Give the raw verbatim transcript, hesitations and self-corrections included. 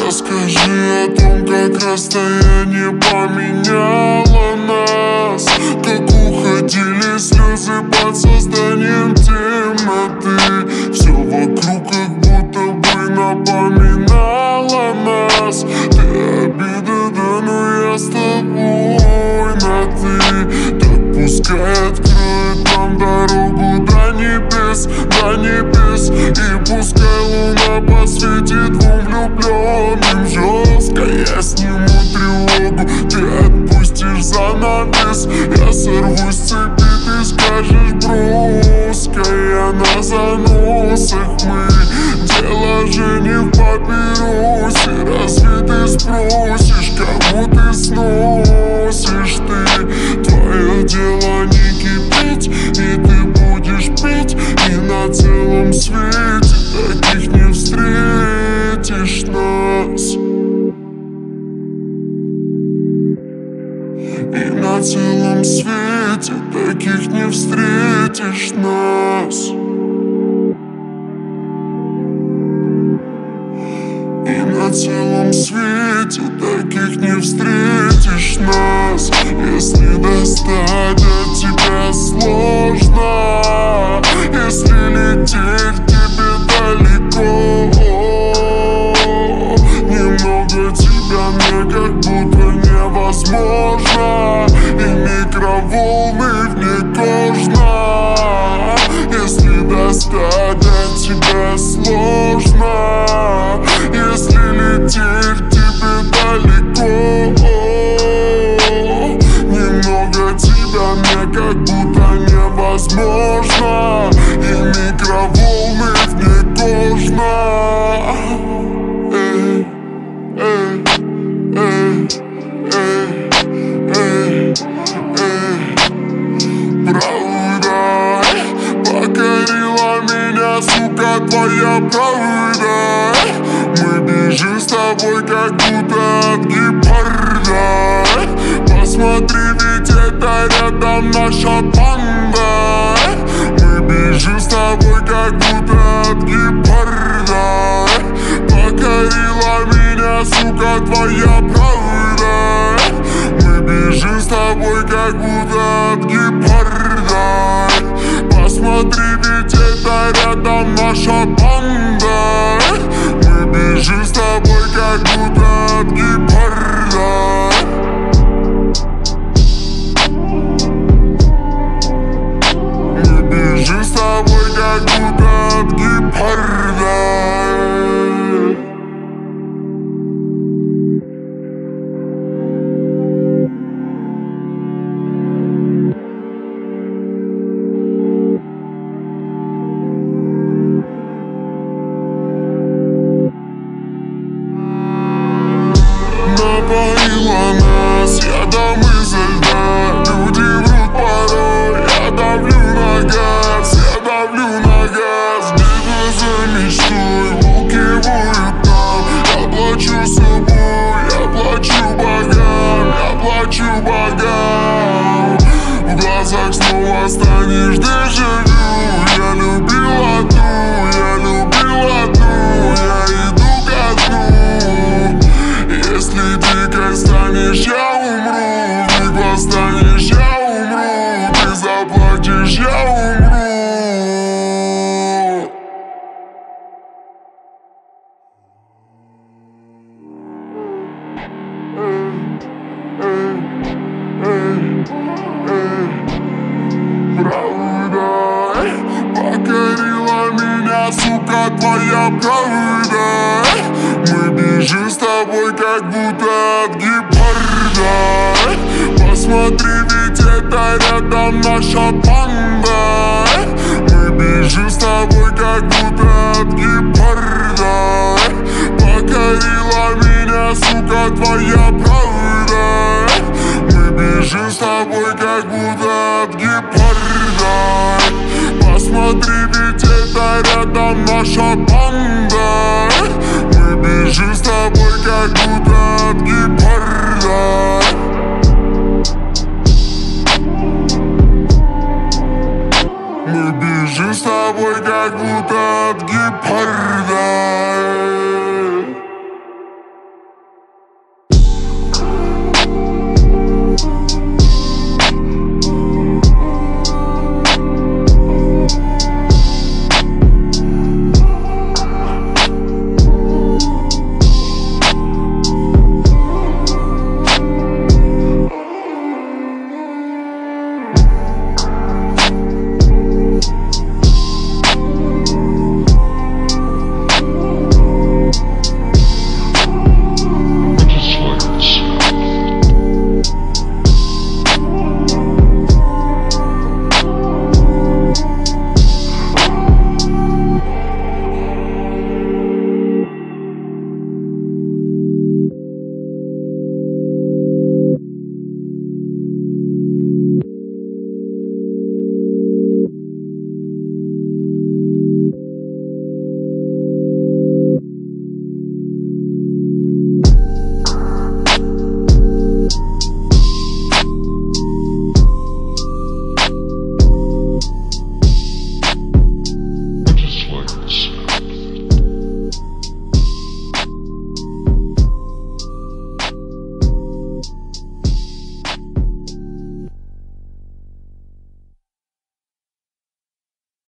Расскажи о том, как расстояние поменяло нас, как уходили слезы под созданием темноты. Все вокруг как будто бы напоминало нас. Ты обида, да, но я с тобой на ты. Так пускай откроет нам дорогу до небес, до небес. И пускай луна посветит двум влюбленным жестко. Я сниму тревогу, ты отпустишь занавес. Я сорвусь с цепи, ты скажешь броско. Я на заносах, мы дело же не в папиросе. Разве ты спросишь, кому ты сносишь ты? Твое дело не кипеть, и ты будешь петь. И на целом свете таких не встретишь нас. И на целом свете таких не встретишь нас. И на целом свете таких не встретишь нас. Если достать от тебя сложно, если лететь тебе далеко, немного тебя мне как будто невозможно. И микроволны внекожно. Если достать от тебя сложно, если лететь тебе далеко, немного тебя мне как будто невозможно. И микроволны внекожно. Эй, эй, эй, эй, эй, эй. Правда покорила меня, сука, твоя правда. Мы бежим с тобой как будто от гепарда. Посмотри, ведь это рядом наша банда. Мы бежим с тобой как будто от гепарда. Покорила меня, сука, твоя правда. Мы бежим с тобой как будто от гепарда. Посмотри, ведь это рядом наша банда. Мы бежим с тобой как будто от гепарда. Мы бежим с тобой как будто от гепарда. Напоила нас ядом изо льда. Люди врут порой, я давлю на газ. Я давлю на газ. Бега за мечтой, волки воют там. Я плачу собой, я плачу богам. Я плачу богам. В глазах снова станешь дежавю. Я любил одну, я любил одну. Я иду ко дну. Если дикой станешь, я умру. Ты восстанешь, я умру. Ты заплачешь, я умру. Правда покорила меня, сука, твоя правда. Мы бежим с тобой как будто от гепарда. Посмотри, ведь это рядом наша банда. Мы бежим с тобой как будто от гепарда. Покорила меня, сука, твоя правда. Мы бежим с тобой как будто от гепарда. Посмотри, ведь это рядом наша банда. Мы бежим с тобой как будто от гепарда. Мы бежим с тобой как будто от гепарда.